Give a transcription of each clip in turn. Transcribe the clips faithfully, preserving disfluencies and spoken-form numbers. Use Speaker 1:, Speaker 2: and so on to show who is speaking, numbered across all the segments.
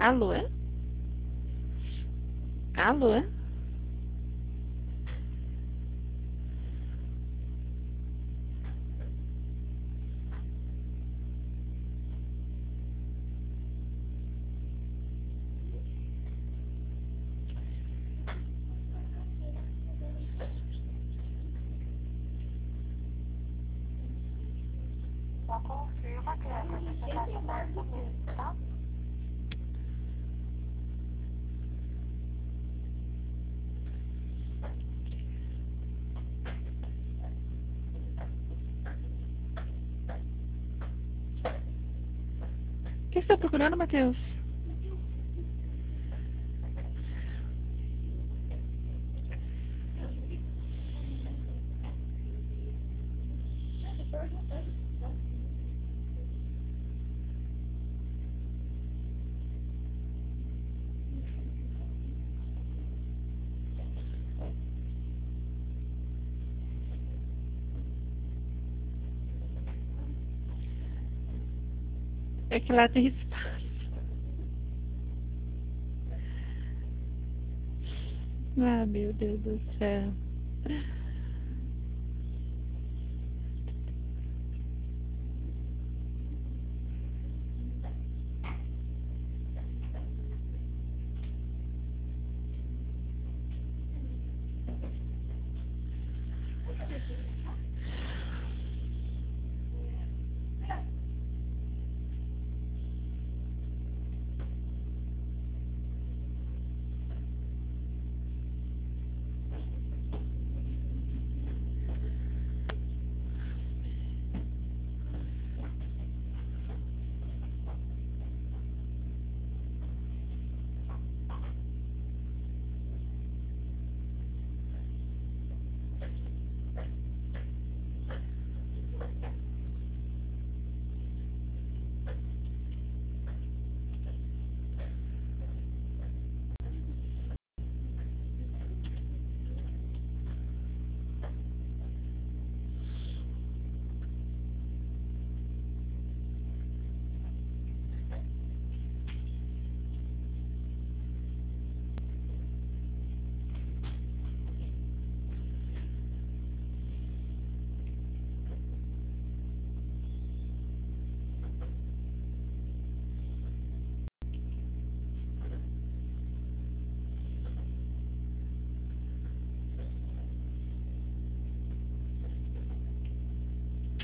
Speaker 1: Alô? Alô?
Speaker 2: Só confirma que é pra você estar aberta mesmo, tá?
Speaker 1: O que você está procurando, Matheus? É que lá tem espaço. Ah, meu Deus do céu.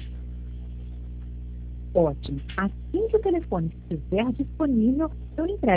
Speaker 3: Ótimo. Assim que o telefone estiver disponível, eu entrego.